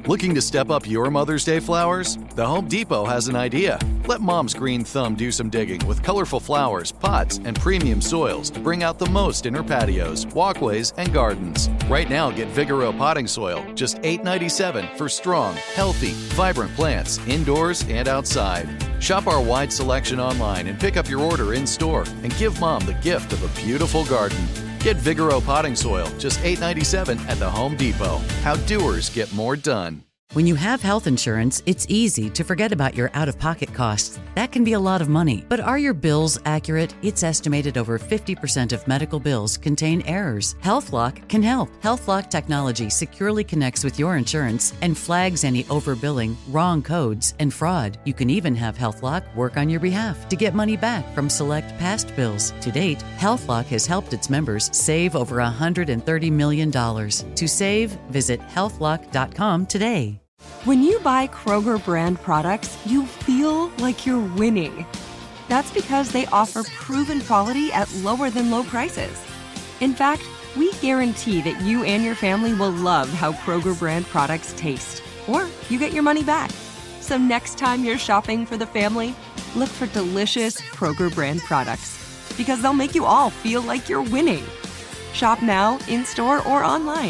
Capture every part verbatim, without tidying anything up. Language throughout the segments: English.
Looking to step up your Mother's Day flowers? The Home Depot has an idea. Let Mom's green thumb do some digging with colorful flowers, pots, and premium soils to bring out the most in her patios, walkways, and gardens. Right now, get Vigoro potting soil, just eight dollars and ninety-seven cents for strong, healthy, vibrant plants indoors and outside. Shop our wide selection online and pick up your order in-store and give Mom the gift of a beautiful garden. Get Vigoro potting soil, just eight dollars and ninety-seven cents at the Home Depot. How doers get more done. When you have health insurance, it's easy to forget about your out-of-pocket costs. That can be a lot of money. But are your bills accurate? It's estimated over fifty percent of medical bills contain errors. HealthLock can help. HealthLock technology securely connects with your insurance and flags any overbilling, wrong codes, and fraud. You can even have HealthLock work on your behalf to get money back from select past bills. To date, HealthLock has helped its members save over one hundred thirty million dollars. To save, visit health lock dot com today. When you buy Kroger brand products, you feel like you're winning. That's because they offer proven quality at lower than low prices. In fact, we guarantee that you and your family will love how Kroger brand products taste, or you get your money back. So next time you're shopping for the family, look for delicious Kroger brand products, because they'll make you all feel like you're winning. Shop now, in-store, or online.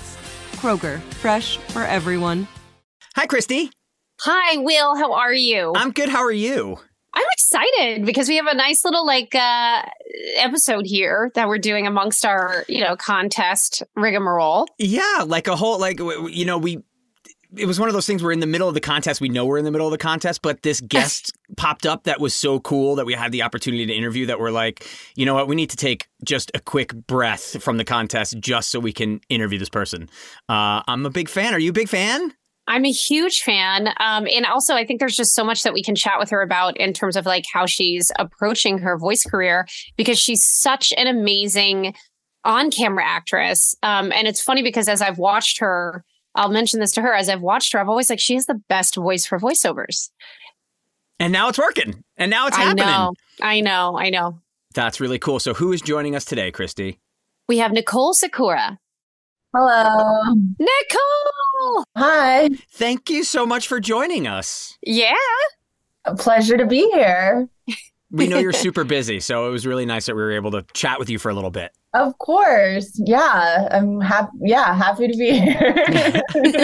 Kroger, fresh for everyone. Hi, Christy. Hi, Will. How are you? I'm good. How are you? I'm excited because we have a nice little like uh, episode here that we're doing amongst our, you know, contest rigmarole. Yeah, like a whole, like, you know, we, it was one of those things where in the middle of the contest, we know we're in the middle of the contest, but this guest popped up that was so cool that we had the opportunity to interview that we're like, you know what, we need to take just a quick breath from the contest just so we can interview this person. Uh, I'm a big fan. Are you a big fan? I'm a huge fan. Um, and also, I think there's just so much that we can chat with her about in terms of like how she's approaching her voice career, because she's such an amazing on-camera actress. Um, and it's funny because as I've watched her, I'll mention this to her, as I've watched her, I've always like, she has the best voice for voiceovers. And now it's working. And now it's I happening. know. I know. I know. That's really cool. So who is joining us today, Christy? We have Nicole Sakura. Hello. Nicole! Hi. Thank you so much for joining us. Yeah. A pleasure to be here. We know you're super busy, so it was really nice that we were able to chat with you for a little bit. Of course. Yeah. I'm happy. Yeah. Happy to be here.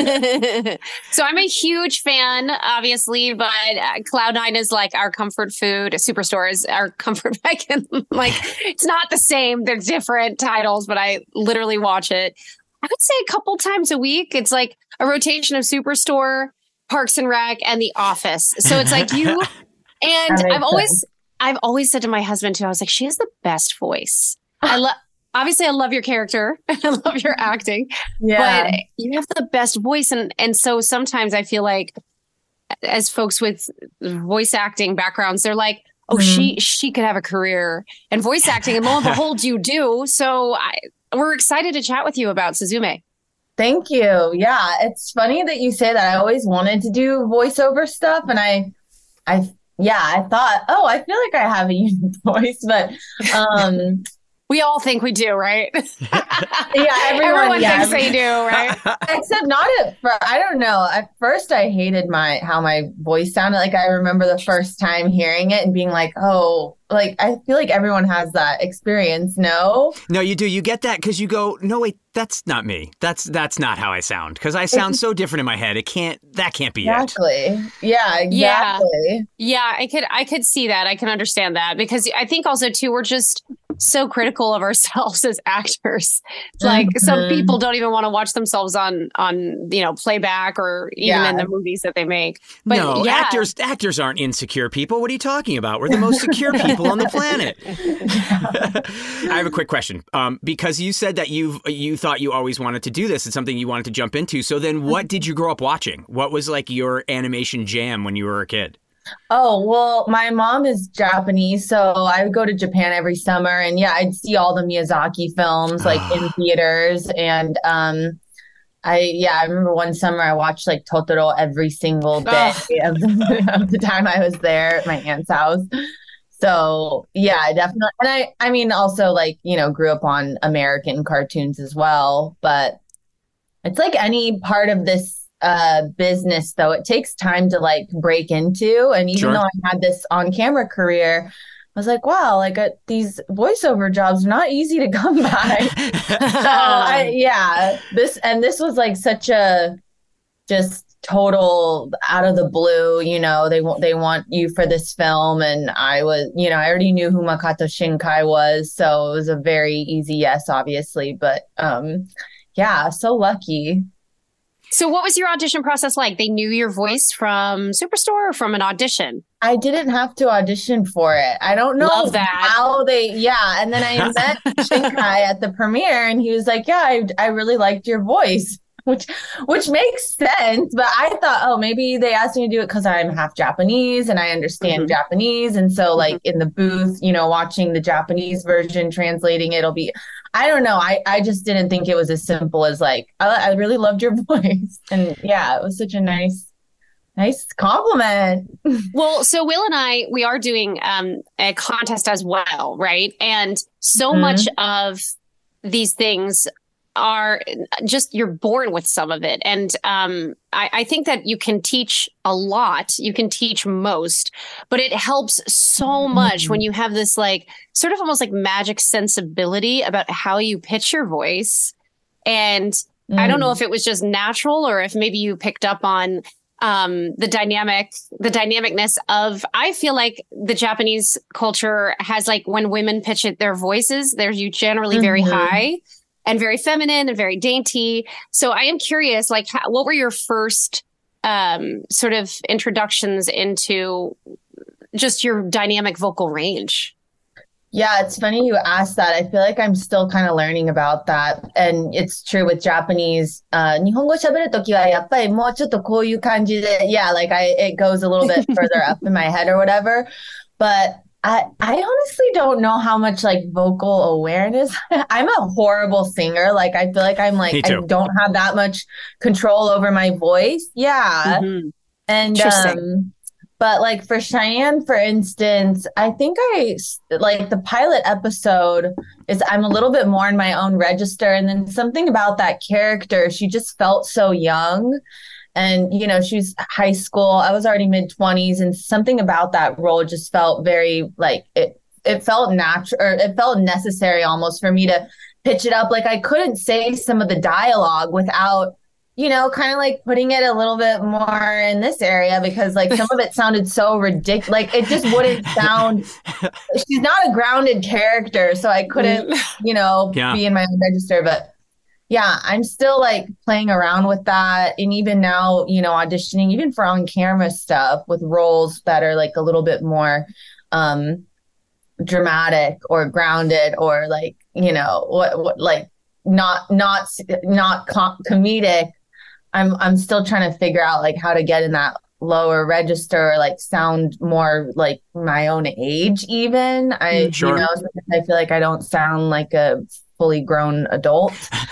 So I'm a huge fan, obviously, but uh, Cloud nine is like our comfort food. Superstore is our comfort. I can like, it's not the same. They're different titles, but I literally watch it. I would say a couple times a week. It's like a rotation of Superstore, Parks and Rec, and The Office. So it's like you, and I've always, sense. I've always said to my husband too, I was like, she has the best voice. I love, obviously I love your character. I love your acting, yeah. But you have the best voice. And, and so sometimes I feel like as folks with voice acting backgrounds, they're like, oh, mm. she, she could have a career in voice acting, and lo and behold, you do. So I, we're excited to chat with you about Suzume. Thank you. Yeah, it's funny that you say that. I always wanted to do voiceover stuff, and I, I, yeah, I thought, oh, I feel like I have a unique voice, but um, we all think we do, right? Yeah, everyone, everyone yeah, thinks they do, right? Except not at first. I don't know. At first, I hated my how my voice sounded. Like I remember the first time hearing it and being like, oh. Like, I feel like everyone has that experience, no? No, you do. You get that because you go, no, wait, that's not me. That's that's not how I sound. Because I sound so different in my head. It can't, that can't be exactly. it. Yeah, exactly. Yeah. yeah, I could, I could see that. I can understand that. Because I think also, too, we're just so critical of ourselves as actors. Like, mm-hmm. some people don't even want to watch themselves on, on you know, playback or even yeah. in the movies that they make. But no, yeah. actors, actors aren't insecure people. What are you talking about? We're the most secure people on the planet. I have a quick question. Um, because you said that you you thought you always wanted to do this. It's something you wanted to jump into. So then what did you grow up watching? What was like your animation jam when you were a kid? Oh, well, my mom is Japanese, so I would go to Japan every summer. And yeah, I'd see all the Miyazaki films like in theaters. And um, I, yeah, I remember one summer I watched like Totoro every single day of the, of the time I was there at my aunt's house. So yeah, definitely. And I, I mean, also like, you know, grew up on American cartoons as well, but it's like any part of this uh, business, though. It takes time to like break into. And even Sure. though I had this on camera career, I was like, wow, like uh, these voiceover jobs are not easy to come by. So I, yeah, this and this was like such a just total out of the blue, you know, they want they want you for this film. And I was, you know, I already knew who Makoto Shinkai was. So it was a very easy yes, obviously. But um, yeah, so lucky. So what was your audition process like? They knew your voice from Superstore or from an audition? I didn't have to audition for it. I don't know Love that. how they, yeah. And then I met Shinkai at the premiere and he was like, yeah, I, I really liked your voice, which, which makes sense. But I thought, oh, maybe they asked me to do it because I'm half Japanese and I understand Mhm. Japanese. And so like in the booth, you know, watching the Japanese version, translating it'll be, I don't know. I, I just didn't think it was as simple as like, I, I really loved your voice. And yeah, it was such a nice, nice compliment. Well, so Will and I, we are doing um, a contest as well, right? And so Mhm. much of these things are just, you're born with some of it. And um, I, I think that you can teach a lot, you can teach most, but it helps so much when you have this like sort of almost like magic sensibility about how you pitch your voice. And I don't know if it was just natural or if maybe you picked up on um, the dynamic, the dynamicness of, I feel like the Japanese culture has like when women pitch it, their voices, they're you generally very Mhm. high and very feminine and very dainty. So I am curious, like, how, what were your first um, sort of introductions into just your dynamic vocal range? Yeah, it's funny you asked that. I feel like I'm still kind of learning about that. And it's true with Japanese. Uh, 日本語喋るときはやっぱりもうちょっとこういう感じで yeah, like I, it goes a little bit further up in my head or whatever. But I, I honestly don't know how much like vocal awareness. I'm a horrible singer. Like I feel like I'm like, Me too. I don't have that much control over my voice. Yeah. Mhm. And Interesting. um, but like for Cheyenne, for instance, I think I like the pilot episode is I'm a little bit more in my own register. And then something about that character, she just felt so young. And, you know, she was high school. I was already mid twenties. And something about that role just felt very like it, it felt natural or it felt necessary almost for me to pitch it up. Like I couldn't say some of the dialogue without, you know, kind of like putting it a little bit more in this area because like some of it sounded so ridiculous. Like it just wouldn't sound, she's not a grounded character. So I couldn't, you know, Yeah. be in my own register. But yeah, I'm still like playing around with that. And even now, you know, auditioning, even for on camera stuff with roles that are like a little bit more um, dramatic or grounded or like, you know, what, what like not, not, not com- comedic. I'm I'm still trying to figure out like how to get in that lower register, like sound more like my own age even. I Sure. you know, I feel like I don't sound like a fully grown adult.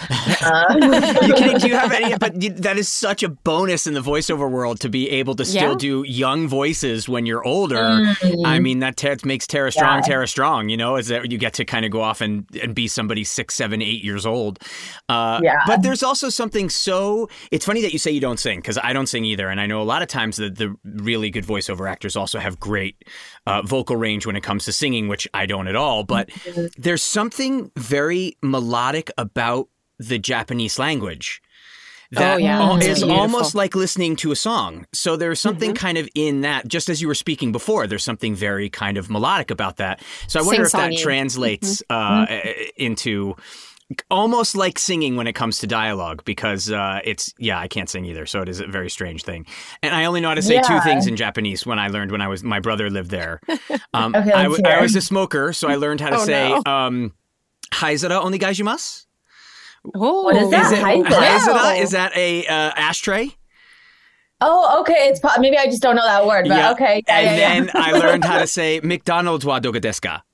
Uh, You can, do you have any? But you, that is such a bonus in the voiceover world to be able to still Yeah. do young voices when you're older. Mm. I mean, that ter- makes Tara Strong, Yeah. Tara Strong. You know, is that you get to kind of go off and, and be somebody six, seven, eight years old. Uh, Yeah. But there's also something so. It's funny that you say you don't sing because I don't sing either, and I know a lot of times the the really good voiceover actors also have great uh, vocal range when it comes to singing, which I don't at all. But there's something very melodic about the Japanese language that Oh, yeah. al- It's is beautiful. almost like listening to a song. So there's something kind of in that, just as you were speaking before, there's something very kind of melodic about that. So I wonder if that Sing-songy. translates uh, into almost like singing when it comes to dialogue, because uh, it's, yeah, I can't sing either. So it is a very strange thing. And I only know how to say two Yeah. things in Japanese when I learned when I was, my brother lived there. Um, Okay, I, let's w- I hear. was a smoker, so I learned how to Oh, say, no. um, Haizara onegaishimasu. Oh, What is that? Is it Haizara? Haizara? Is that a uh, ashtray? oh, okay. It's po- maybe I just don't know that word, but Yeah. okay. Yeah, And yeah, then I learned how to say McDonald's wa doga desu ka?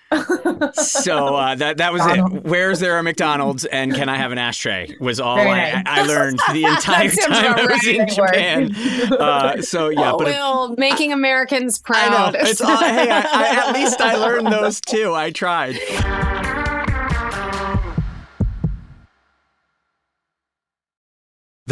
So uh, that that was it. McDonald's. Where is there a McDonald's and can I have an ashtray? Was all Very I, nice. I learned the entire That sounds time I about was in right. Japan. Uh, so yeah, oh, but it, Will, making Americans I proud. know it's all, hey, I, I, at least I learned those too. I tried. The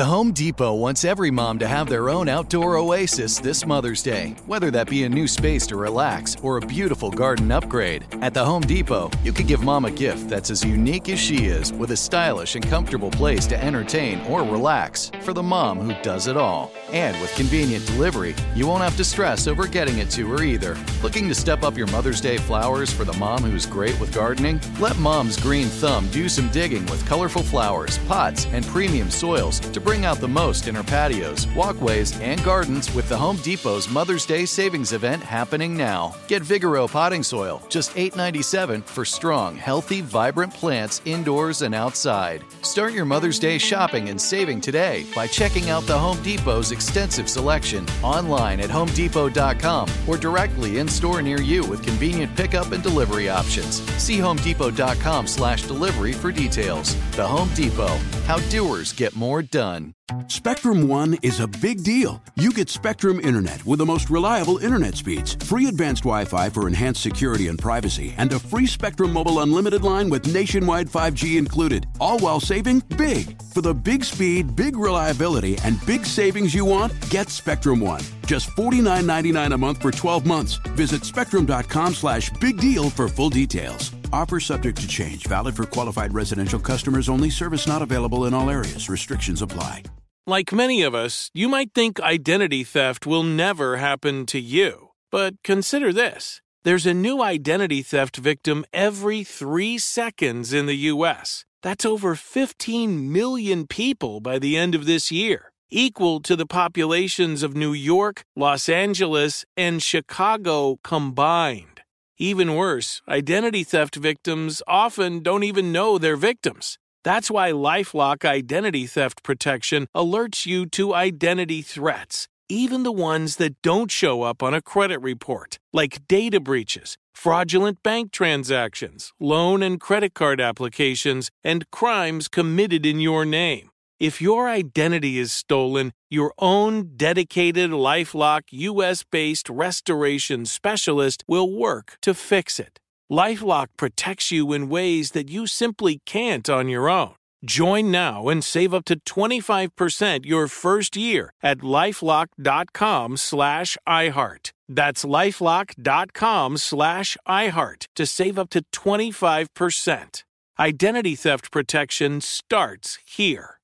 The Home Depot wants every mom to have their own outdoor oasis this Mother's Day, whether that be a new space to relax or a beautiful garden upgrade. At the Home Depot, you can give mom a gift that's as unique as she is, with a stylish and comfortable place to entertain or relax for the mom who does it all. And with convenient delivery, you won't have to stress over getting it to her either. Looking to step up your Mother's Day flowers for the mom who's great with gardening? Let Mom's Green Thumb do some digging with colorful flowers, pots, and premium soils to bring out the most in her patios, walkways, and gardens with the Home Depot's Mother's Day Savings Event happening now. Get Vigoro potting soil, just eight dollars and ninety-seven cents for strong, healthy, vibrant plants indoors and outside. Start your Mother's Day shopping and saving today by checking out the Home Depot's extensive selection online at home depot dot com or directly in store near you with convenient pickup and delivery options. See home depot dot com slash delivery for details. The Home Depot, how doers get more done. Spectrum One is a big deal. You get Spectrum Internet with the most reliable internet speeds, free advanced Wi-Fi for enhanced security and privacy, and a free Spectrum Mobile Unlimited line with nationwide five G included, all while saving big. For the big speed, big reliability, and big savings you want, get Spectrum One. Just forty-nine ninety-nine a month for twelve months. Visit spectrum dot com slash big deal for full details. Offer subject to change. Valid for qualified residential customers only. Service not available in all areas. Restrictions apply. Like many of us, you might think identity theft will never happen to you. But consider this. There's a new identity theft victim every three seconds in the U S. That's over fifteen million people by the end of this year, equal to the populations of New York, Los Angeles, and Chicago combined. Even worse, identity theft victims often don't even know they're victims. That's why LifeLock Identity Theft Protection alerts you to identity threats, even the ones that don't show up on a credit report, like data breaches, fraudulent bank transactions, loan and credit card applications, and crimes committed in your name. If your identity is stolen, your own dedicated LifeLock U S-based restoration specialist will work to fix it. LifeLock protects you in ways that you simply can't on your own. Join now and save up to twenty-five percent your first year at lifelock dot com slash iHeart. That's lifelock dot com slash iHeart to save up to twenty-five percent. Identity theft protection starts here.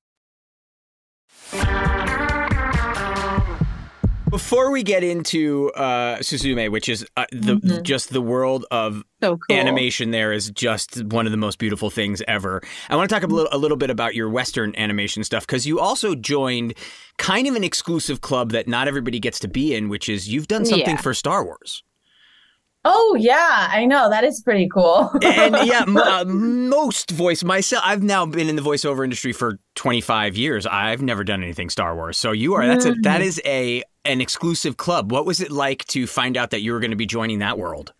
Before we get into uh, Suzume, which is uh, the mm-hmm. just the world of so cool. animation, there is just one of the most beautiful things ever. I want to talk a little, a little bit about your Western animation stuff, because you also joined kind of an exclusive club that not everybody gets to be in, which is you've done something yeah. for Star Wars. Oh, yeah, I know. That is pretty cool. And yeah, m- uh, most voice myself. I've now been in the voiceover industry for twenty-five years. I've never done anything Star Wars. So you are, that's a, that is a, an exclusive club. What was it like to find out that you were going to be joining that world?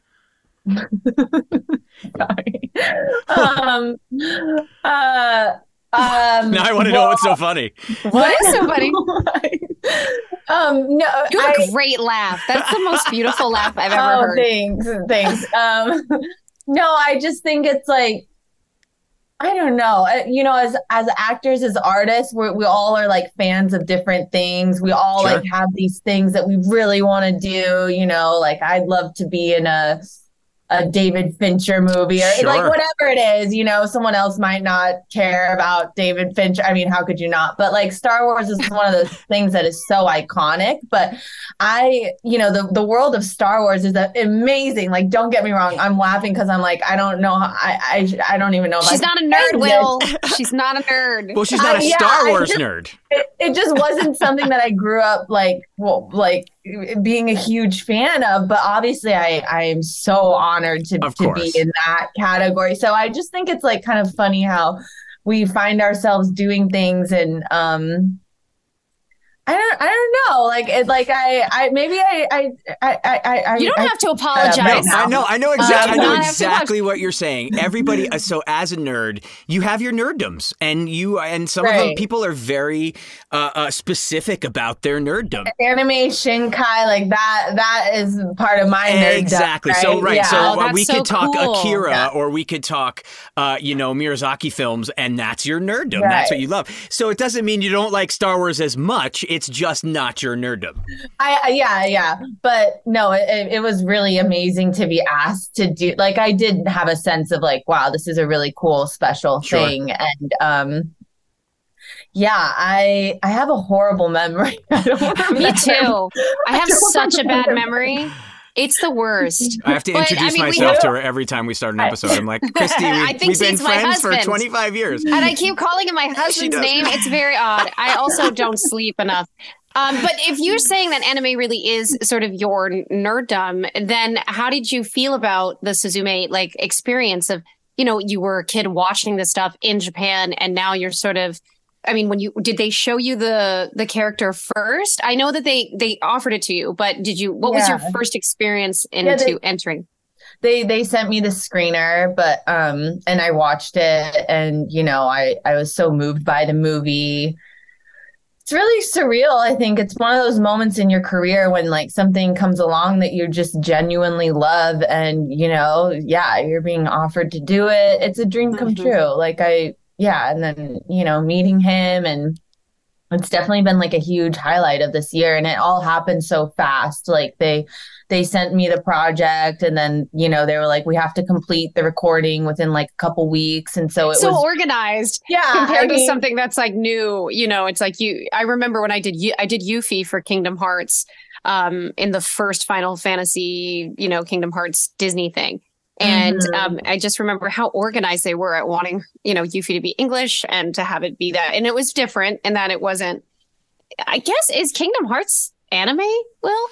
Sorry. um, uh, um, now I want to know what's so funny. What is so funny? Um, no, you have I, a great laugh. That's the most beautiful laugh I've ever oh, heard. Thanks, thanks. Um, no, I just think it's like, I don't know. You know, as as actors, as artists, we we all are like fans of different things. We all Sure. like have these things that we really want to do. You know, like I'd love to be in a a David Fincher movie or Sure. like whatever it is, you know, someone else might not care about David Fincher. I mean, how could you not? But like Star Wars is one of those things that is so iconic. But I, you know, the, the world of Star Wars is amazing. Like, don't get me wrong. I'm laughing because I'm like, I don't know. How, I, I I don't even know. If She's I not a nerd, Will. She's not a nerd. Well, she's not a Uh, yeah, Star I Wars just- nerd. It, it just wasn't something that I grew up like, well, like being a huge fan of. But obviously, I I am so honored to, Of to course. be in that category. So I just think it's like kind of funny how we find ourselves doing things and um. I don't. I don't know. know. Like, it, like I, I maybe I, I, I, I, I You don't I, have to apologize. No, I know, I know exactly, Um, I know not have to exactly what you're saying. Everybody, uh, so as a nerd, you have your nerddoms, and you, and some of them Right. people are very uh, uh, specific about their nerddom. Animation, Kai, like that. That is part of my nerd. Exactly. Right? So right. Yeah. So Oh, uh, that's we so could talk cool. Akira, Yeah. or we could talk, uh, you know, Miyazaki films, and that's your nerddom. That's Right. what you love. So it doesn't mean you don't like Star Wars as much. It's just not your nerddom. I, I yeah, yeah. But no, it, it was really amazing to be asked to do. Like, I did have a sense of like, wow, this is a really cool, special Sure. thing, and um. Yeah, I I have a horrible memory. I don't remember. Me too. I have don't such a bad remember. memory. It's the worst. I have to But, introduce I mean, we myself have- to her every time we start an episode. I'm like, Christy, we, I think we've been she's my friends for husband. twenty-five years. And I keep calling him my husband's does. name. It's very odd. I also don't sleep enough. Um, but if you're saying that anime really is sort of your nerddom, then how did you feel about the Suzume like experience of, you know, you were a kid watching this stuff in Japan, and now you're sort of, I mean, when you did they show you the the character first? I know that they they offered it to you, but did you? What was your Yeah. first experience into Yeah, they- entering? They they sent me the screener, but um, and I watched it, and you know, I I was so moved by the movie. It's really surreal. I think it's one of those moments in your career when like something comes along that you just genuinely love, and you know, yeah, you're being offered to do it. It's a dream come Mhm. true. Like I, yeah, and then you know, meeting him, and it's definitely been like a huge highlight of this year, and it all happened so fast. Like they they sent me the project, and then you know they were like, we have to complete the recording within like a couple weeks, and so it So was organized. yeah Compared I to mean, something that's like new, you know, it's like you. I remember when I did Yu- I did Yuffie for Kingdom Hearts, um, in the first Final Fantasy, you know, Kingdom Hearts Disney thing, and Mhm. um, I just remember how organized they were at wanting, you know, Yuffie to be English and to have it be that, and it was different in that it wasn't. I guess is Kingdom Hearts anime? Will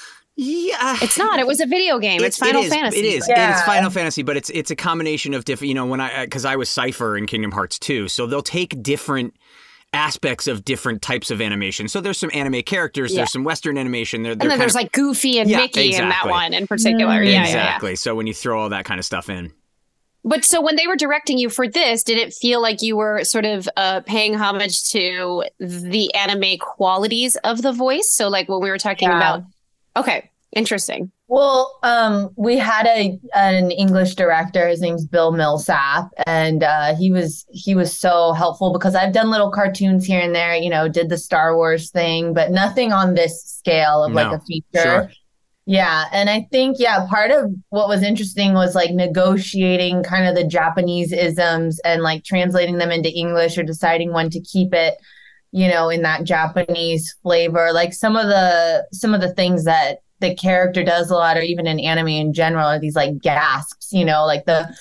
Yeah, it's not. It was a video game. It's, It- Final it is, Fantasy. It is. Yeah. It's Final Fantasy, but it's it's a combination of different. You know, when I because I was Cypher in Kingdom Hearts two, so they'll take different aspects of different types of animation. So there's some anime characters, Yeah. there's some Western animation. They're, they're And then kind there's of, like Goofy and Yeah, Mickey in that exactly. one in particular. Mm. Yeah, yeah, yeah. exactly. So when you throw all that kind of stuff in, But so when they were directing you for this, did it feel like you were sort of uh, paying homage to the anime qualities of the voice? So like when we were talking Yeah. about, okay, interesting. Well, um, we had a an English director. His name's Bill Millsap, and uh, he was he was so helpful because I've done little cartoons here and there. You know, did the Star Wars thing, but nothing on this scale of like No, a feature. sure. Yeah, and I think yeah, part of what was interesting was like negotiating kind of the Japanese isms and like translating them into English or deciding when to keep it, you know, in that Japanese flavor. Like some of the some of the things that the character does a lot, or even in anime in general, are these like gasps, you know, like the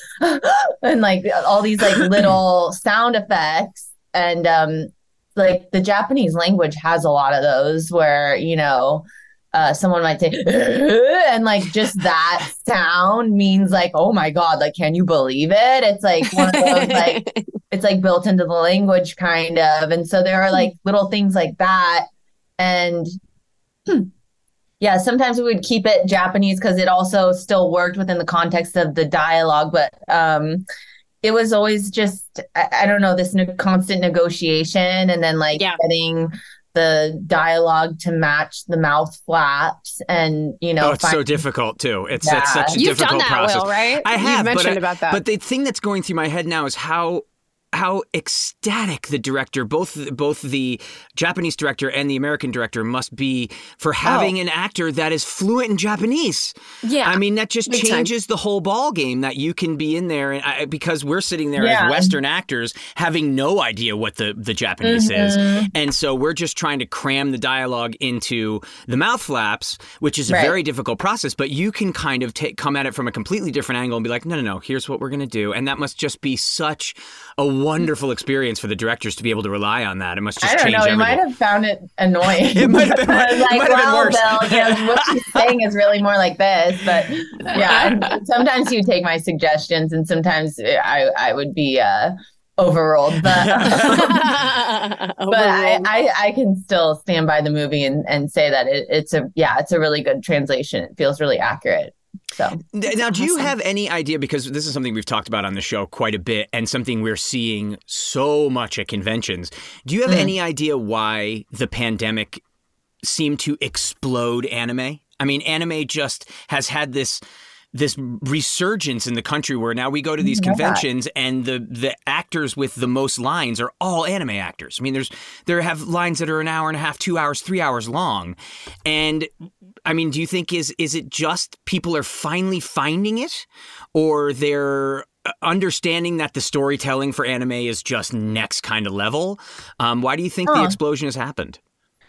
and like all these like little sound effects. And um like the Japanese language has a lot of those where, you know, uh someone might say and like just that sound means like, oh my God, like can you believe it? It's like one of those like it's like built into the language kind of. And so there are like little things like that. And hmm, yeah, sometimes we would keep it Japanese because it also still worked within the context of the dialogue. But um, it was always just, I, I don't know, this ne- constant negotiation and then like Yeah. getting the dialogue to match the mouth flaps and, you know, oh, it's so find- difficult too. It's, Yeah. it's such a You've difficult done that, process. Will, right? I have, You've mentioned but I- about that. But the thing that's going through my head now is how how ecstatic the director, both both the Japanese director and the American director, must be for having Oh. an actor that is fluent in Japanese. Yeah. I mean, that just Big time. changes the whole ball game. That you can be in there, and I, because we're sitting there Yeah. as Western actors having no idea what the the Japanese is, and so we're just trying to cram the dialogue into the mouth flaps, which is a Right. very difficult process. But you can kind of take come at it from a completely different angle and be like, no, no, no, here's what we're gonna do, and that must just be such a wonderful experience for the directors to be able to rely on that. It must just I don't change know. You everything. might have found it annoying. It might have been- I was it like, might have been well, worse. Bill, you know, what he's saying is really more like this. But yeah, sometimes you take my suggestions, and sometimes I I would be uh, overruled, but but I, I I can still stand by the movie and, and say that it, it's a yeah it's a really good translation. It feels really accurate. So now, do you have any idea, because this is something we've talked about on the show quite a bit and something we're seeing so much at conventions, do you have mm. any idea why the pandemic seemed to explode anime? I mean, anime just has had this this resurgence in the country where now we go to these conventions and the the actors with the most lines are all anime actors. I mean, there's there have lines that are an hour and a half, two hours, three hours long. And I mean, do you think is is it just people are finally finding it, or they're understanding that the storytelling for anime is just next kind of level? Um, why do you think huh. the explosion has happened?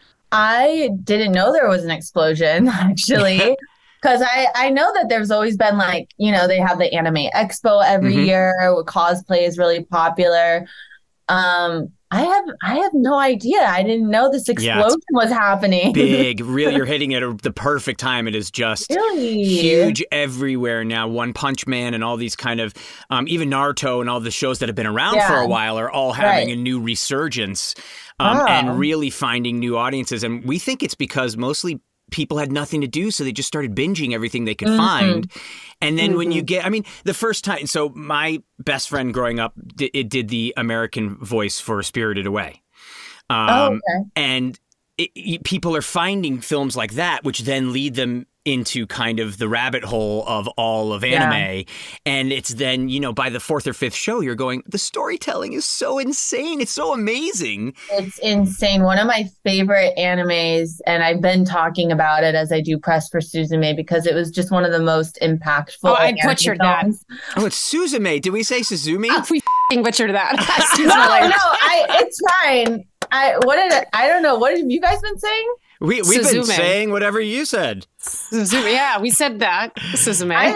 I didn't know there was an explosion, actually. Because I, I know that there's always been like, you know, they have the Anime Expo every mm-hmm. year where cosplay is really popular. Um, I have I have no idea. I didn't know this explosion yeah, was happening. Big, really, you're hitting it at the perfect time. It is just really? huge everywhere now. One Punch Man and all these kind of, um, even Naruto and all the shows that have been around yeah. for a while are all having right. a new resurgence um, oh. and really finding new audiences. And we think it's because mostly people had nothing to do, so they just started binging everything they could mm-hmm. find. And then mm-hmm. when you get, I mean, the first time, so my best friend growing up, d- it did the American voice for Spirited Away. Um, oh, okay. And it, it, people are finding films like that, which then lead them into kind of the rabbit hole of all of anime. Yeah. And it's then, you know, by the fourth or fifth show, you're going, the storytelling is so insane. It's so amazing. It's insane. One of my favorite animes, and I've been talking about it as I do press for Suzume because it was just one of the most impactful. Oh, I butchered that. Oh, it's Suzume. Did we say Suzume? Oh, we f***ing butchered that. no, no, I, it's fine. I, what did I, I don't know. What have you guys been saying? We, we've Suzume. been saying whatever you said. Suzume, yeah, we said that. Suzume. I,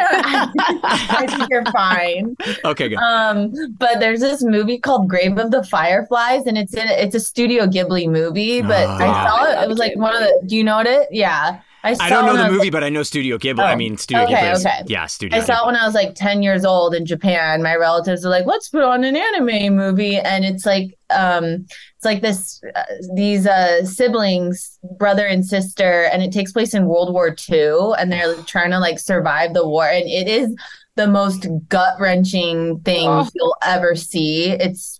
I, I think you're fine. Okay, good. Um, but there's this movie called Grave of the Fireflies, and it's in it's a Studio Ghibli movie. But oh, I saw it. It was like one of the. Do you know it? Yeah. I, saw I don't know the movie, like, but I know Studio Ghibli. Oh, I mean, Studio okay, Ghibli. Is, okay. Yeah, Studio I saw Ghibli. it when I was like ten years old in Japan. My relatives are like, let's put on an anime movie. And it's like, um, it's like this, uh, these uh, siblings, brother and sister, and it takes place in World War Two. And they're like, trying to like survive the war. And it is the most gut wrenching thing oh. you'll ever see. It's,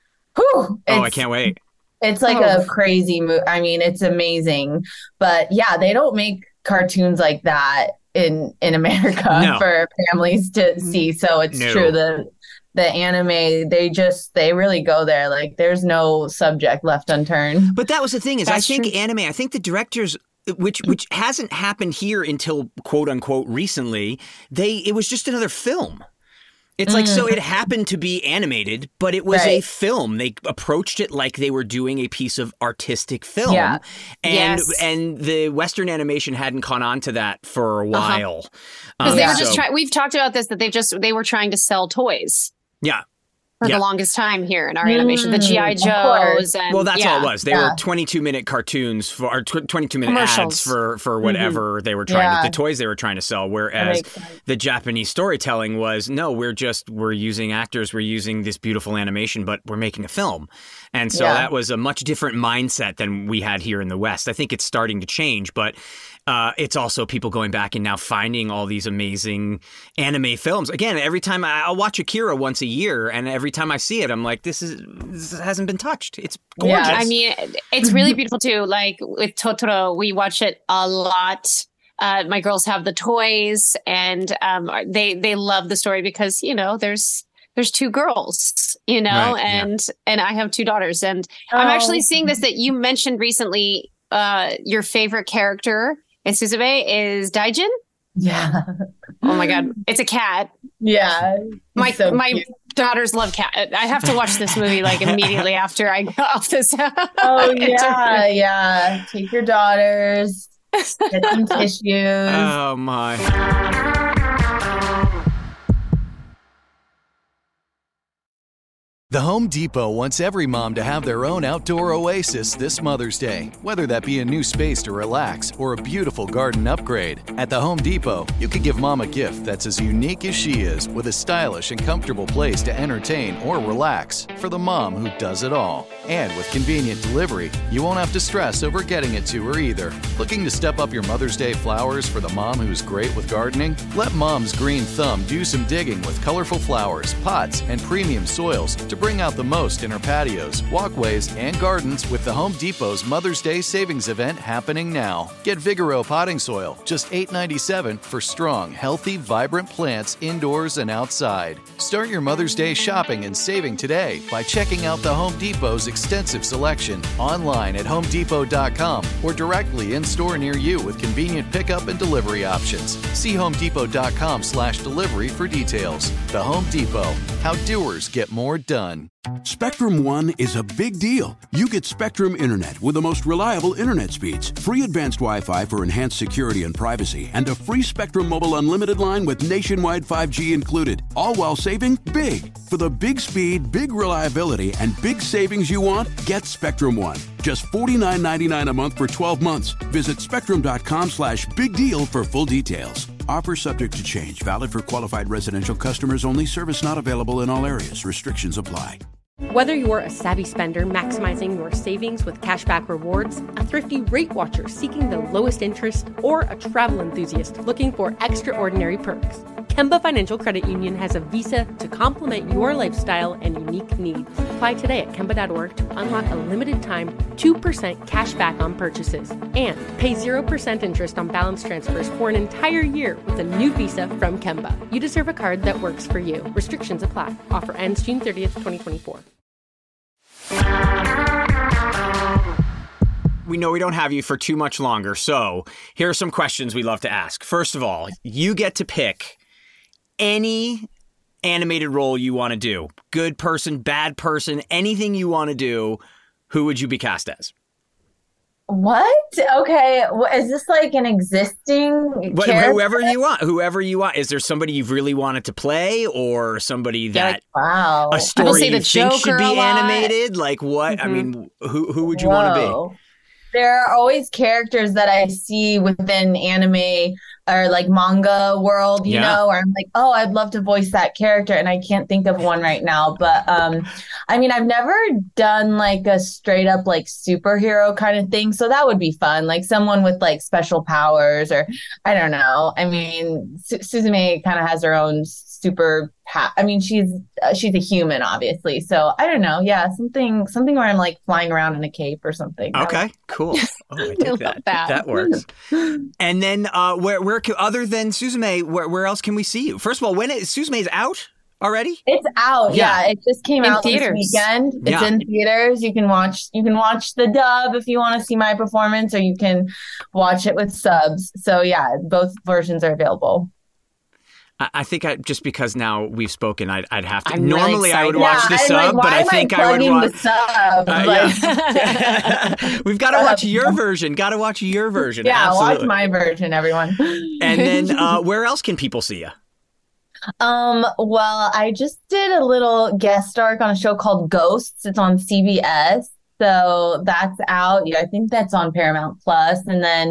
whew, it's, oh, I can't wait. It's like oh. a crazy movie. I mean, it's amazing. But yeah, they don't make cartoons like that in in America no. for families to see. So it's no. true. The the anime, they just, they really go there. Like there's no subject left unturned. But that was the thing is That's I think true. anime, I think the directors... Which which hasn't happened here until quote unquote recently. They it was just another film. It's like, mm. so it happened to be animated, but it was right. a film. They approached it like they were doing a piece of artistic film. Yeah. And yes. and the Western animation hadn't caught on to that for a while. Because uh-huh. um, they yeah. were just so, trying, we've talked about this, that they've just, they were trying to sell toys. Yeah. For yeah. the longest time here in our animation, the G I. Mm, Joes. And, well, that's yeah. all it was. They yeah. were twenty-two minute cartoons for, or twenty-two minute Commercials. ads for, for whatever mm-hmm. they were trying yeah. to, the toys they were trying to sell. Whereas the Japanese storytelling was, no, we're just, we're using actors, we're using this beautiful animation, but we're making a film. And so yeah. that was a much different mindset than we had here in the West. I think it's starting to change, but uh, it's also people going back and now finding all these amazing anime films. Again, every time I, I'll watch Akira once a year, and every time I see it, I'm like, this is this hasn't been touched. It's gorgeous. Yeah. I mean, it's really beautiful too. Like with Totoro, we watch it a lot. Uh, my girls have the toys, and um, they they love the story because, you know, there's there's two girls, you know, right, and yeah. and I have two daughters, and oh. I'm actually seeing this that you mentioned recently. Uh, your favorite character in Suzume is Daijin. Yeah. Oh my god, it's a cat. Yeah. My so my cute. daughters love cat. I have to watch this movie like immediately after I get off this. Oh yeah, yeah. Take your daughters. Get some tissues. Oh my. The Home Depot wants every mom to have their own outdoor oasis this Mother's Day, whether that be a new space to relax or a beautiful garden upgrade. At the Home Depot, you can give mom a gift that's as unique as she is, with a stylish and comfortable place to entertain or relax for the mom who does it all. And with convenient delivery, you won't have to stress over getting it to her either. Looking to step up your Mother's Day flowers for the mom who's great with gardening? Let Mom's Green Thumb do some digging with colorful flowers, pots, and premium soils to bring out the most in her patios, walkways, and gardens with the Home Depot's Mother's Day Savings Event happening now. Get Vigoro potting soil, just eight dollars and ninety-seven cents for strong, healthy, vibrant plants indoors and outside. Start your Mother's Day shopping and saving today by checking out the Home Depot's extensive selection online at home depot dot com or directly in-store near you with convenient pickup and delivery options. See home depot dot com slash delivery for details. The Home Depot, how doers get more done. Spectrum One is a big deal. You get Spectrum Internet with the most reliable internet speeds, free advanced Wi-Fi for enhanced security and privacy, and a free Spectrum Mobile Unlimited line with nationwide five G included, all while saving big. For the big speed, big reliability, and big savings you want, get Spectrum One. Just forty-nine ninety-nine a month for twelve months. Visit spectrum dot com slash big deal for full details. Offer subject to change. Valid for qualified residential customers only. Service not available in all areas. Restrictions apply. Whether you're a savvy spender maximizing your savings with cashback rewards, a thrifty rate watcher seeking the lowest interest, or a travel enthusiast looking for extraordinary perks, Kemba Financial Credit Union has a visa to complement your lifestyle and unique needs. Apply today at kemba dot org to unlock a limited time two percent cash back on purchases and pay zero percent interest on balance transfers for an entire year with a new visa from Kemba. You deserve a card that works for you. Restrictions apply. Offer ends June thirtieth, twenty twenty-four. We know we don't have you for too much longer, so here are some questions we'd love to ask. First of all, you get to pick any animated role you want to do. Good person, bad person, anything you want to do. Who would you be cast as? What? Okay. What, is this like an existing What, character? whoever you want. Whoever you want. Is there somebody you've really wanted to play, or somebody that wow. a story say you the think should Joker be a lot. animated? Like what? Mm-hmm. I mean, who who would you want to be? There are always characters that I see within anime or like manga world, you Yeah. know, where I'm like, oh, I'd love to voice that character. And I can't think of one right now. But um, I mean, I've never done like a straight up like superhero kind of thing. So that would be fun. Like someone with like special powers, or I don't know. I mean, Su- Suzume kind of has her own super pa- I mean, she's uh, she's a human, obviously. So I don't know. Yeah, something something where I'm like flying around in a cape or something. Okay, cool. Oh, I dig love that. that. That works. And then, uh, where where can, other than Suzume, where where else can we see you? First of all, when is Suzume's out already? It's out. Yeah. Yeah, it just came In out theaters. this weekend. It's Yeah. in theaters. You can watch. You can watch the dub if you want to see my performance, or you can watch it with subs. So yeah, both versions are available. I, I think I, just because now we've spoken, I'd, I'd have to. I'm really Normally, I would excited. watch yeah, the I'm sub, like, but why I am think I would plugging watch. the sub. Uh, Like, yeah. We've got to watch your version. Got to watch your version. yeah, watch Absolutely. my version, everyone. And then, uh, where else can people see you? Um, well, I just did a little guest arc on a show called Ghosts. It's on C B S. So that's out. Yeah, I think that's on Paramount Plus. And then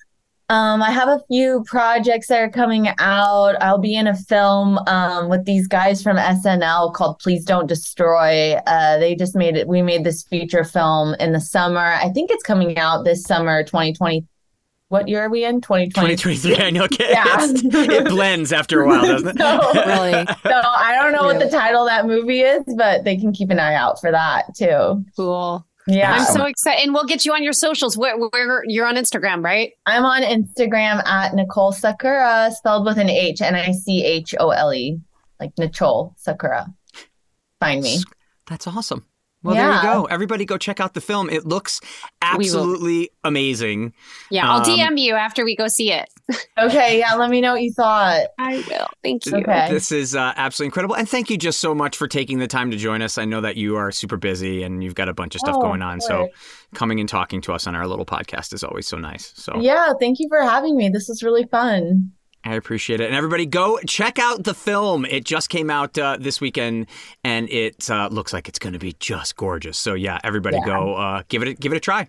um, I have a few projects that are coming out. I'll be in a film um, with these guys from S N L called Please Don't Destroy. Uh, they just made it. We made this feature film in the summer. I think it's coming out this summer, twenty twenty. What year are we in? twenty twenty. twenty twenty-three. I know. Yeah. It blends after a while, doesn't it? So- Really So I don't know what the title of that movie is, but they can keep an eye out for that too. cool. Yeah. I'm so excited. And we'll get you on your socials. Where, where you're on Instagram, right? I'm on Instagram at Nicole Sakura, spelled with an H, N I C H O L E, like Nicole Sakura. Find me. That's awesome. Well, Yeah. there you go. Everybody go check out the film. It looks absolutely amazing. Yeah, I'll Um, D M you after we go see it. Okay, yeah, let me know what you thought. I will. Thank you. Okay. This is uh, absolutely incredible. And thank you just so much for taking the time to join us. I know that you are super busy and you've got a bunch of stuff Oh, going on. of So course. coming and talking to us on our little podcast is always so nice. So Yeah, thank you for having me. This was really fun. I appreciate it. And everybody go check out the film. It just came out uh, this weekend, and it uh, looks like it's going to be just gorgeous. So yeah, everybody yeah. go uh, give it a, give it a try.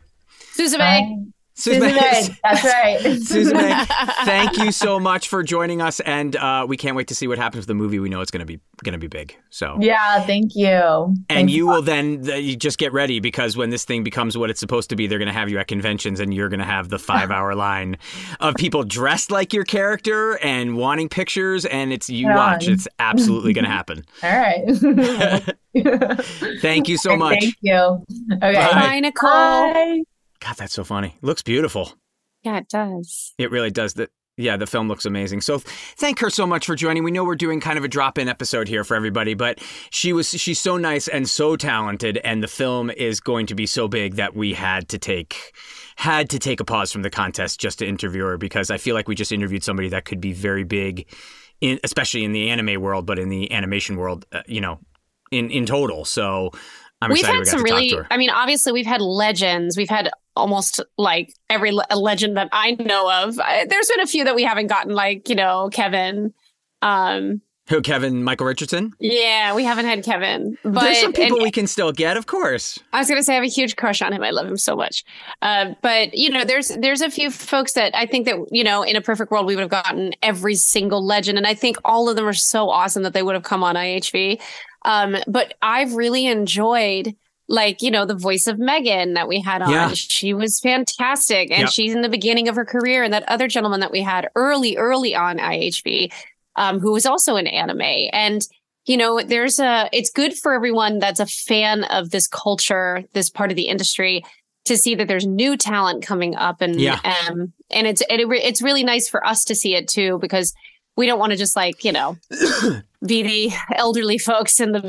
Suzume. Suzume. That's right. Suzume, thank you so much for joining us, and uh, we can't wait to see what happens with the movie. We know it's going to be going to be big. So yeah, thank you. And Thanks you will then uh, you just get ready, because when this thing becomes what it's supposed to be, they're going to have you at conventions, and you're going to have the five hour line of people dressed like your character and wanting pictures, and it's you watch. It's absolutely going to happen. All right. Thank you so much. Thank you. Okay. Bye, Bye Nicole. Bye. God, that's so funny. Looks beautiful. Yeah, it does. It really does. The, yeah, the film looks amazing. So thank her so much for joining. We know we're doing kind of a drop-in episode here for everybody, but she was she's so nice and so talented, and the film is going to be so big that we had to take had to take a pause from the contest just to interview her, because I feel like we just interviewed somebody that could be very big, in especially in the anime world, but in the animation world, uh, you know, in, in total. So I'm we've excited had we got some to really, talk to her. I mean, obviously we've had legends. We've had almost like every le- legend that I know of. I, there's been a few that we haven't gotten, like, you know, Kevin. Um, Who, Kevin Michael Richardson? Yeah, we haven't had Kevin. But there's some people and, we can still get, of course. I was going to say I have a huge crush on him. I love him so much. Uh, but, you know, there's there's a few folks that I think that, you know, in a perfect world, we would have gotten every single legend. And I think all of them are so awesome that they would have come on I H V. Um, but I've really enjoyed, like, you know, the voice of Megan that we had on. Yeah. She was fantastic. And Yep. she's in the beginning of her career. And that other gentleman that we had early, early on I H V, um, who was also in anime. And, you know, there's a, it's good for everyone that's a fan of this culture, this part of the industry, to see that there's new talent coming up. And, Yeah. um, and it's, it, it's really nice for us to see it too, because we don't want to just, like, you know, be the elderly folks in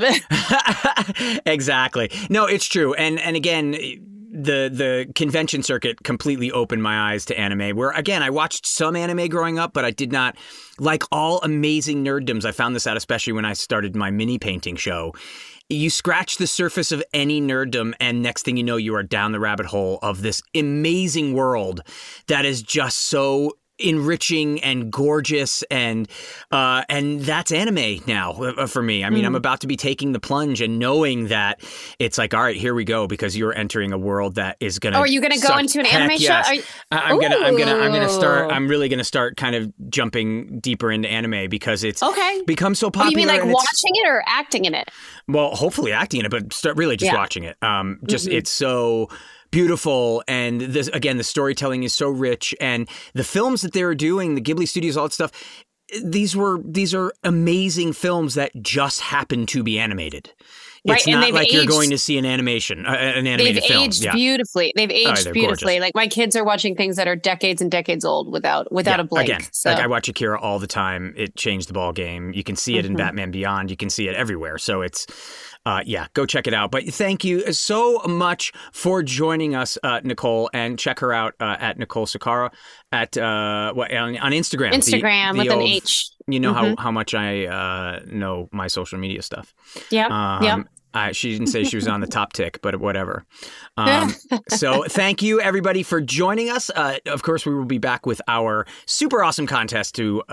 the Exactly. No, it's true. And and again, the the convention circuit completely opened my eyes to anime, where, again, I watched some anime growing up, but I did not, like all amazing nerddoms. I found this out especially when I started my mini painting show. You scratch the surface of any nerddom, and next thing you know, you are down the rabbit hole of this amazing world that is just so enriching and gorgeous, and uh, and that's anime now uh, for me. I mean, mm. I'm about to be taking the plunge and knowing that it's like, all right, here we go, because you're entering a world that is gonna. Oh, are you gonna go into an anime show? Yes. You... I'm gonna, I'm gonna, I'm gonna start. I'm really gonna start kind of jumping deeper into anime, because it's okay. become so popular. Oh, you mean like watching it or acting in it? Well, hopefully acting in it, but start really just yeah. watching it. Um, just mm-hmm. it's so beautiful, and this, again, the storytelling is so rich, and the films that they were doing, the Ghibli Studios, all that stuff, these were these are amazing films that just happen to be animated. Right, it's and not they've like aged, you're going to see an animation, uh, an animated they've film. Aged yeah. beautifully. They've aged oh, beautifully. Gorgeous. Like, my kids are watching things that are decades and decades old without without yeah, a blink. Again, so. like I watch Akira all the time. It changed the ball game. You can see it mm-hmm. in Batman Beyond. You can see it everywhere. So it's. Uh, yeah, go check it out. But thank you so much for joining us, uh, Nicole, and check her out uh, at Nicole Sakara at uh, what on, on Instagram. Instagram the, the with old, an H. You know mm-hmm. how, how much I uh, know my social media stuff. Yeah, um, yeah. I, she didn't say she was on the top tick, but whatever. Um, so thank you, everybody, for joining us. Uh, of course, we will be back with our super awesome contest to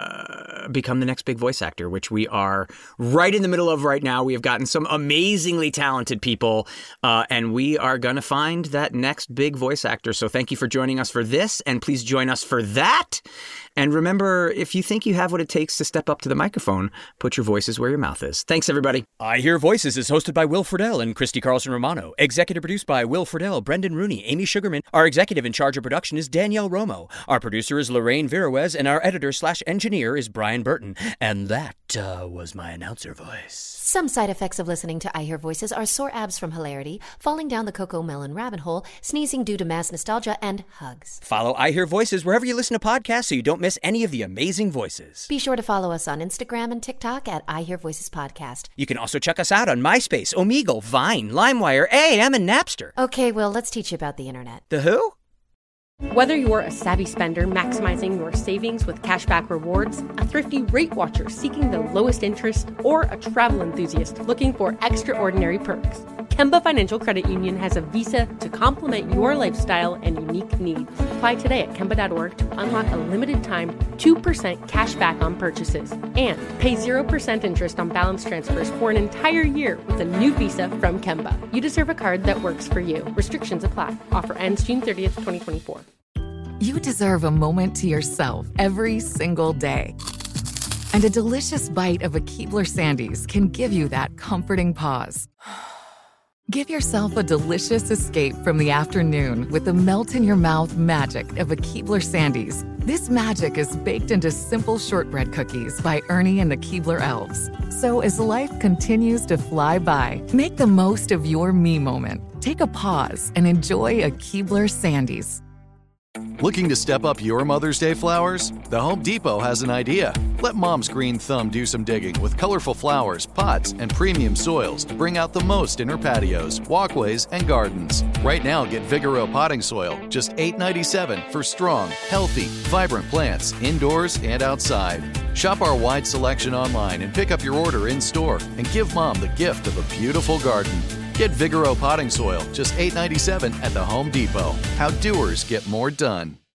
uh, become the next big voice actor, which we are right in the middle of right now. We have gotten some amazingly talented people, uh, and we are going to find that next big voice actor. So thank you for joining us for this, and please join us for that. And remember, if you think you have what it takes to step up to the microphone, put your voices where your mouth is. Thanks, everybody. I Hear Voices is hosted by Will Friedle and Christy Carlson Romano. Executive produced by Will Friedle, Brendan Rooney, Amy Sugarman. Our executive in charge of production is Danielle Romo. Our producer is Lorraine Viruez, and our editor slash engineer is Brian Burton. And that uh, was my announcer voice. Some side effects of listening to I Hear Voices are sore abs from hilarity, falling down the Coco Melon rabbit hole, sneezing due to mass nostalgia, and hugs. Follow I Hear Voices wherever you listen to podcasts so you don't miss any of the amazing voices. Be sure to follow us on Instagram and TikTok at I Hear Voices Podcast. You can also check us out on MySpace, Omegle, Vine, LimeWire, A M, and Napster. Okay, Will, let's teach you about the internet. The who? Whether you're a savvy spender maximizing your savings with cashback rewards, a thrifty rate watcher seeking the lowest interest, or a travel enthusiast looking for extraordinary perks, Kemba Financial Credit Union has a visa to complement your lifestyle and unique needs. Apply today at Kemba dot org to unlock a limited time two percent cash back on purchases, and pay zero percent interest on balance transfers for an entire year with a new visa from Kemba. You deserve a card that works for you. Restrictions apply. Offer ends June thirtieth, twenty twenty-four. You deserve a moment to yourself every single day. And a delicious bite of a Keebler Sandies can give you that comforting pause. Give yourself a delicious escape from the afternoon with the melt-in-your-mouth magic of a Keebler Sandies. This magic is baked into simple shortbread cookies by Ernie and the Keebler Elves. So as life continues to fly by, make the most of your me moment. Take a pause and enjoy a Keebler Sandies. Looking to step up your Mother's Day flowers? The Home Depot has an idea. Let Mom's green thumb do some digging with colorful flowers, pots, and premium soils to bring out the most in her patios, walkways, and gardens. Right now, get Vigoro potting soil, just eight dollars and ninety-seven cents for strong, healthy, vibrant plants indoors and outside. Shop our wide selection online and pick up your order in-store and give Mom the gift of a beautiful garden. Get Vigoro potting soil, just eight dollars and ninety-seven cents at the Home Depot. How doers get more done.